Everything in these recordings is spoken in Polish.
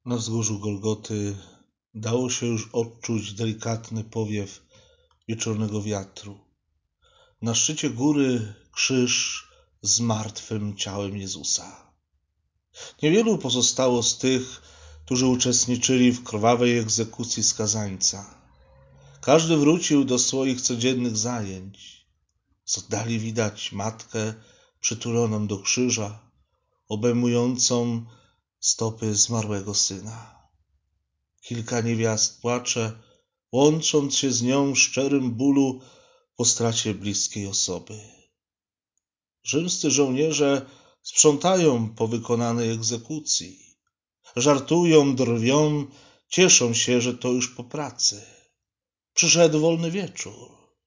Na wzgórzu Golgoty dało się już odczuć delikatny powiew wieczornego wiatru. Na szczycie góry krzyż z martwym ciałem Jezusa. Niewielu pozostało z tych, którzy uczestniczyli w krwawej egzekucji skazańca. Każdy wrócił do swoich codziennych zajęć. Z oddali widać matkę przytuloną do krzyża, obejmującą stopy zmarłego syna. Kilka niewiast płacze, łącząc się z nią w szczerym bólu po stracie bliskiej osoby. Rzymscy żołnierze sprzątają po wykonanej egzekucji. Żartują, drwią, cieszą się, że to już po pracy. Przyszedł wolny wieczór.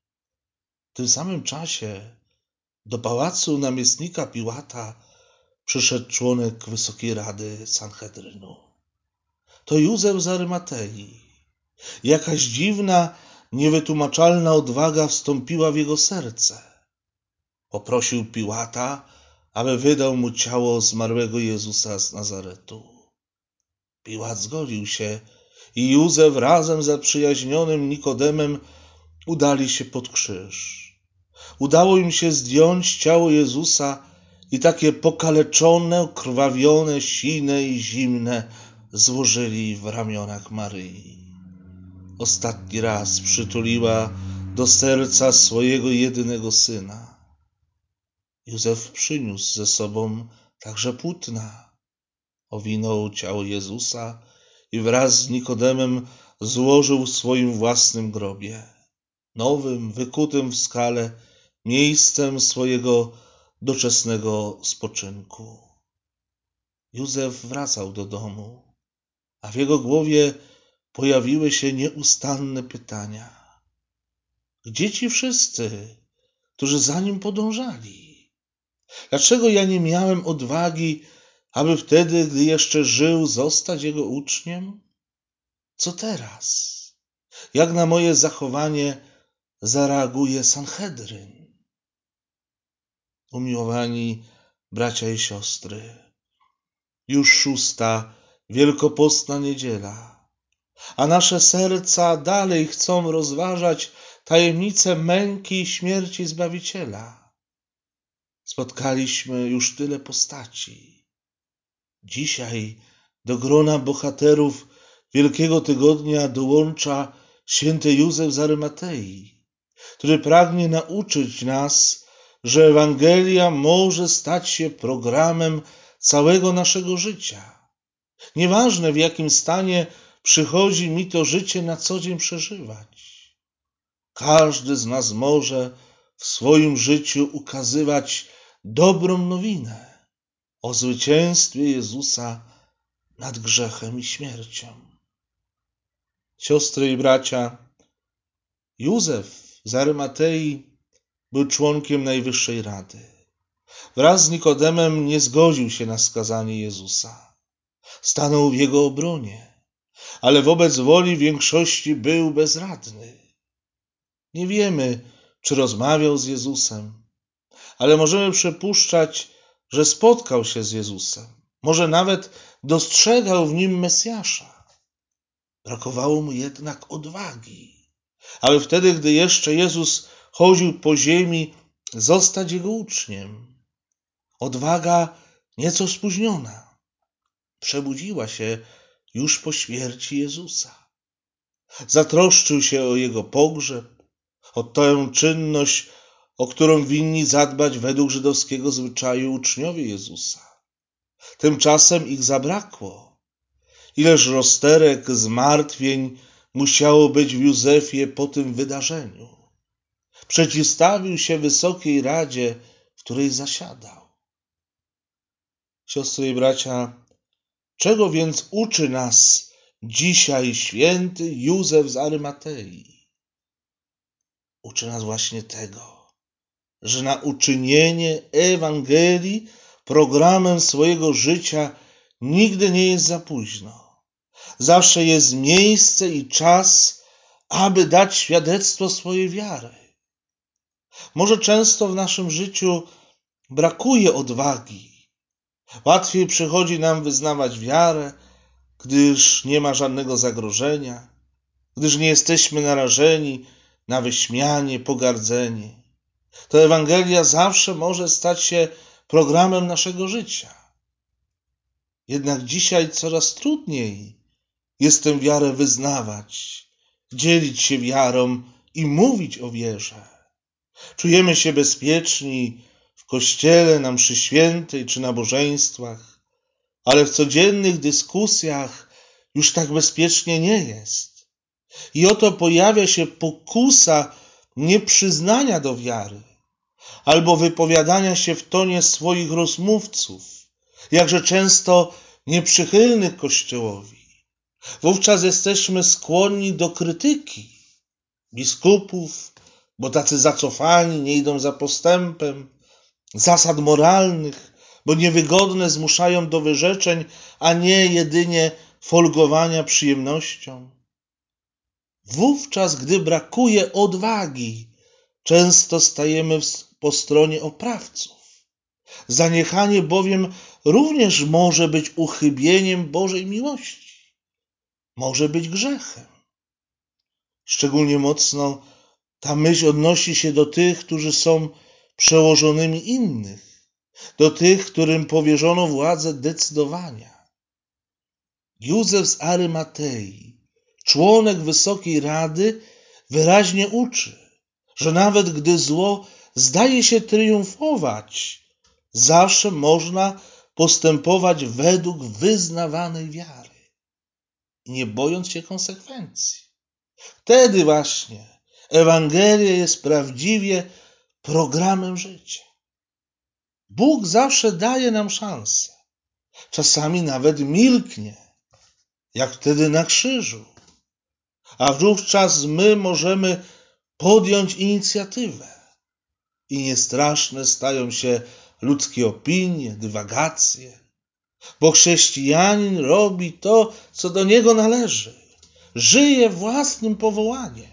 W tym samym czasie do pałacu namiestnika Piłata przyszedł członek Wysokiej Rady Sanhedrynu. To Józef z Arymatei. Jakaś dziwna, niewytłumaczalna odwaga wstąpiła w jego serce. Poprosił Piłata, aby wydał mu ciało zmarłego Jezusa z Nazaretu. Piłat zgodził się i Józef razem z zaprzyjaźnionym Nikodemem udali się pod krzyż. Udało im się zdjąć ciało Jezusa i takie pokaleczone, okrwawione, sine i zimne złożyli w ramionach Maryi. Ostatni raz przytuliła do serca swojego jedynego syna. Józef przyniósł ze sobą także płótna. Owinął ciało Jezusa i wraz z Nikodemem złożył w swoim własnym grobie, nowym, wykutym w skale, miejscem swojego doczesnego spoczynku. Józef wracał do domu, a w jego głowie pojawiły się nieustanne pytania. Gdzie ci wszyscy, którzy za nim podążali? Dlaczego ja nie miałem odwagi, aby wtedy, gdy jeszcze żył, zostać jego uczniem? Co teraz? Jak na moje zachowanie zareaguje Sanhedryn? Umiłowani bracia i siostry, już 6. wielkopostna niedziela, a nasze serca dalej chcą rozważać tajemnicę męki i śmierci Zbawiciela. Spotkaliśmy już tyle postaci. Dzisiaj do grona bohaterów Wielkiego Tygodnia dołącza święty Józef z Arymatei, który pragnie nauczyć nas, że Ewangelia może stać się programem całego naszego życia. Nieważne, w jakim stanie przychodzi mi to życie na co dzień przeżywać. Każdy z nas może w swoim życiu ukazywać dobrą nowinę o zwycięstwie Jezusa nad grzechem i śmiercią. Siostry i bracia, Józef z Arymatei był członkiem Najwyższej Rady. Wraz z Nikodemem nie zgodził się na skazanie Jezusa. Stanął w jego obronie, ale wobec woli większości był bezradny. Nie wiemy, czy rozmawiał z Jezusem, ale możemy przypuszczać, że spotkał się z Jezusem. Może nawet dostrzegał w nim Mesjasza. Brakowało mu jednak odwagi, aby wtedy, gdy jeszcze Jezus chodził po ziemi, zostać jego uczniem. Odwaga nieco spóźniona przebudziła się już po śmierci Jezusa. Zatroszczył się o jego pogrzeb, o tę czynność, o którą winni zadbać według żydowskiego zwyczaju uczniowie Jezusa. Tymczasem ich zabrakło. Ileż rozterek, zmartwień musiało być w Józefie po tym wydarzeniu. Przeciwstawił się Wysokiej Radzie, w której zasiadał. Siostry i bracia, czego więc uczy nas dzisiaj święty Józef z Arymatei? Uczy nas właśnie tego, że na uczynienie Ewangelii programem swojego życia nigdy nie jest za późno. Zawsze jest miejsce i czas, aby dać świadectwo swojej wiary. Może często w naszym życiu brakuje odwagi. Łatwiej przychodzi nam wyznawać wiarę, gdyż nie ma żadnego zagrożenia, gdyż nie jesteśmy narażeni na wyśmianie, pogardzenie. To Ewangelia zawsze może stać się programem naszego życia. Jednak dzisiaj coraz trudniej jest tę wiarę wyznawać, dzielić się wiarą i mówić o wierze. Czujemy się bezpieczni w kościele, na mszy świętej czy nabożeństwach, ale w codziennych dyskusjach już tak bezpiecznie nie jest. I oto pojawia się pokusa nieprzyznania do wiary albo wypowiadania się w tonie swoich rozmówców, jakże często nieprzychylnych Kościołowi. Wówczas jesteśmy skłonni do krytyki biskupów, bo tacy zacofani, nie idą za postępem, zasad moralnych, bo niewygodne zmuszają do wyrzeczeń, a nie jedynie folgowania przyjemnością. Wówczas, gdy brakuje odwagi, często stajemy po stronie oprawców. Zaniechanie bowiem również może być uchybieniem Bożej miłości. Może być grzechem. Szczególnie mocno ta myśl odnosi się do tych, którzy są przełożonymi innych, do tych, którym powierzono władzę decydowania. Józef z Arymatei, członek Wysokiej Rady, wyraźnie uczy, że nawet gdy zło zdaje się triumfować, zawsze można postępować według wyznawanej wiary, nie bojąc się konsekwencji. Wtedy właśnie Ewangelia jest prawdziwie programem życia. Bóg zawsze daje nam szansę. Czasami nawet milknie, jak wtedy na krzyżu. A wówczas my możemy podjąć inicjatywę. I niestraszne stają się ludzkie opinie, dywagacje. Bo chrześcijanin robi to, co do niego należy. Żyje własnym powołaniem.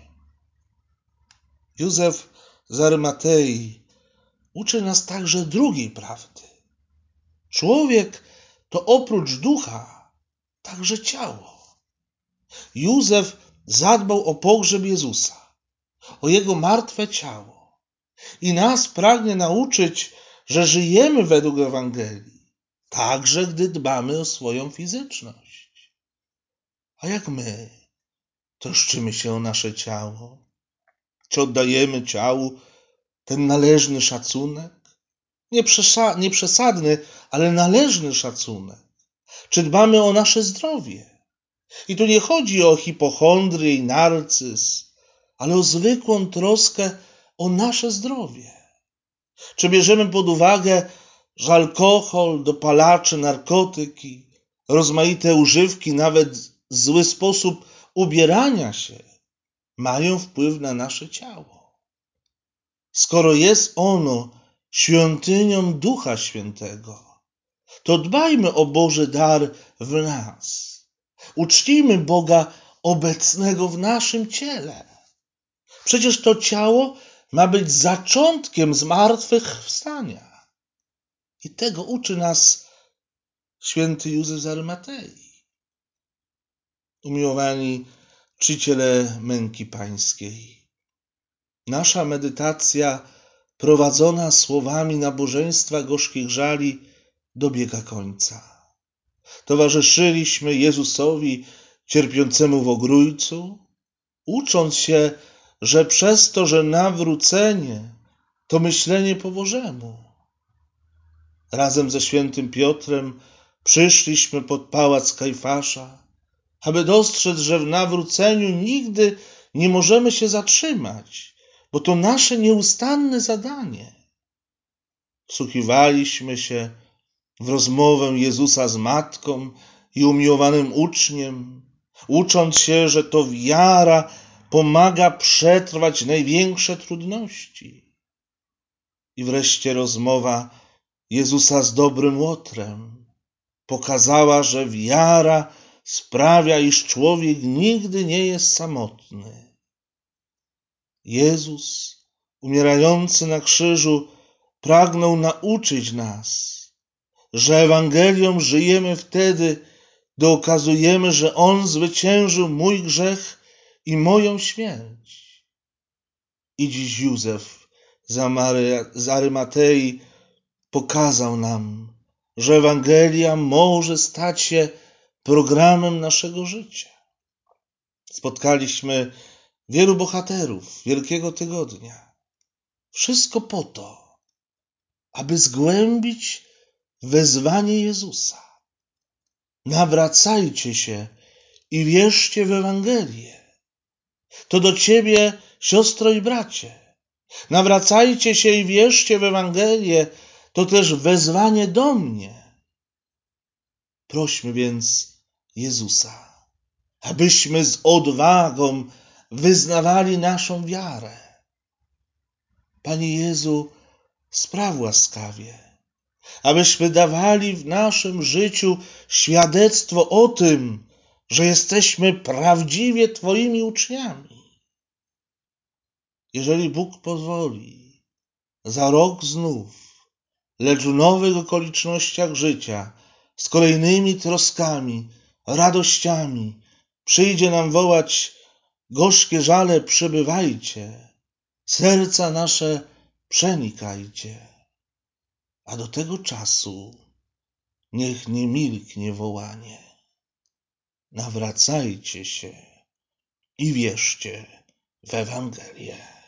Józef z Arymatei uczy nas także drugiej prawdy. Człowiek to oprócz ducha także ciało. Józef zadbał o pogrzeb Jezusa, o Jego martwe ciało i nas pragnie nauczyć, że żyjemy według Ewangelii, także gdy dbamy o swoją fizyczność. A jak my troszczymy się o nasze ciało? Czy oddajemy ciału ten należny szacunek? Nie przesadny, ale należny szacunek. Czy dbamy o nasze zdrowie? I tu nie chodzi o hipochondrię i narcyzm, ale o zwykłą troskę o nasze zdrowie. Czy bierzemy pod uwagę, że alkohol, dopalacze, narkotyki, rozmaite używki, nawet zły sposób ubierania się mają wpływ na nasze ciało? Skoro jest ono świątynią Ducha Świętego, to dbajmy o Boży dar w nas. Uczcijmy Boga obecnego w naszym ciele. Przecież to ciało ma być zaczątkiem zmartwychwstania. I tego uczy nas święty Józef z Arymatei. Umiłowani czciciele męki pańskiej, nasza medytacja prowadzona słowami nabożeństwa gorzkich żali dobiega końca. Towarzyszyliśmy Jezusowi cierpiącemu w ogrójcu, ucząc się, że przez to, że nawrócenie to myślenie po Bożemu. Razem ze świętym Piotrem przyszliśmy pod pałac Kajfasza, aby dostrzec, że w nawróceniu nigdy nie możemy się zatrzymać, bo to nasze nieustanne zadanie. Wsłuchiwaliśmy się w rozmowę Jezusa z matką i umiłowanym uczniem, ucząc się, że to wiara pomaga przetrwać największe trudności. I wreszcie rozmowa Jezusa z dobrym Łotrem pokazała, że wiara sprawia, iż człowiek nigdy nie jest samotny. Jezus, umierający na krzyżu, pragnął nauczyć nas, że Ewangelią żyjemy wtedy, dokazujemy, że On zwyciężył mój grzech i moją śmierć. I dziś Józef z Arymatei pokazał nam, że Ewangelia może stać się programem naszego życia. Spotkaliśmy wielu bohaterów Wielkiego Tygodnia. Wszystko po to, aby zgłębić wezwanie Jezusa. Nawracajcie się i wierzcie w Ewangelię. To do ciebie, siostro i bracie. Nawracajcie się i wierzcie w Ewangelię. To też wezwanie do mnie. Prośmy więc Jezusa, abyśmy z odwagą wyznawali naszą wiarę. Panie Jezu, spraw łaskawie, abyśmy dawali w naszym życiu świadectwo o tym, że jesteśmy prawdziwie Twoimi uczniami. Jeżeli Bóg pozwoli, za rok znów, lecz w nowych okolicznościach życia, z kolejnymi troskami, radościami, przyjdzie nam wołać: gorzkie żale przybywajcie, serca nasze przenikajcie. A do tego czasu niech nie milknie wołanie. Nawracajcie się i wierzcie w Ewangelię.